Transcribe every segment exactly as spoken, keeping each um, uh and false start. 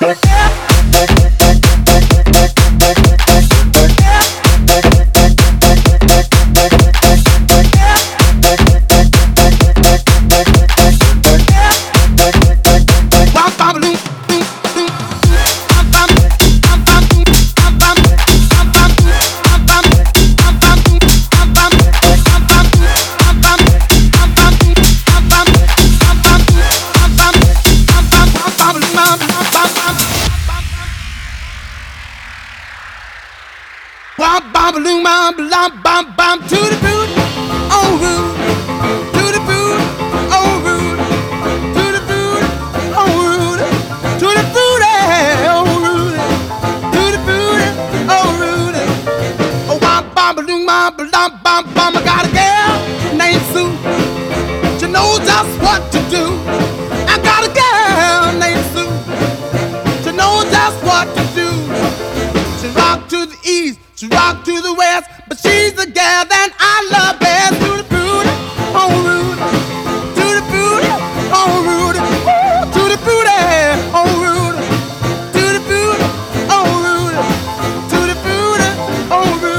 Bam bam balloon bam bam bam bam to the boot, on route, to the boot, on route, to the boot, on route, to the boot, on route, to the boot, on route. Oh bam bam balloon bam bam bam bam. I got a girl named Sue. She knows just what to do. I got a girl named Sue. She knows just what to do. She rock to the east. She rock to the west, but she's the gal that I love best. To the booty, on route, to the booty, on route, to the booty, on route, to the booty, on route, to the booty, on route.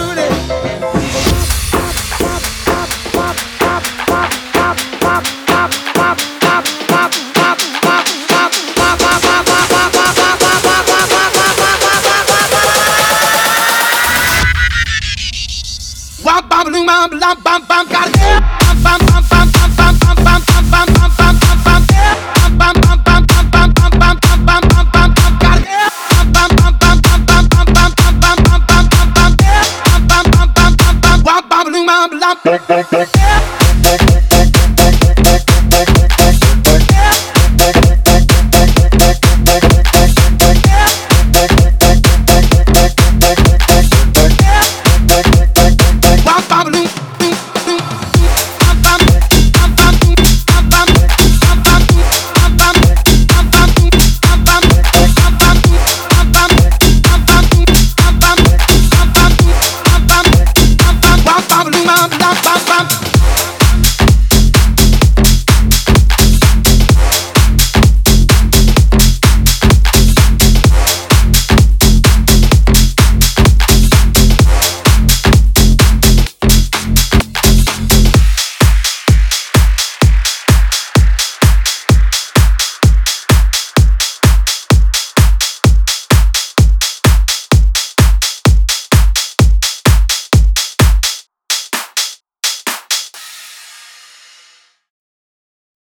Bam bam balloon bam bam bam bam. Got it. Bam bam bam bam bam bam bam bam bam bam bam bam. Bam bam bam bam bam bam bam bam bam bam bam bam. Got it. Bam bam bam bam bam bam bam bam bam bam bam bam bam. Bam bam bam bam bam bam. Bam bam balloon bam bam.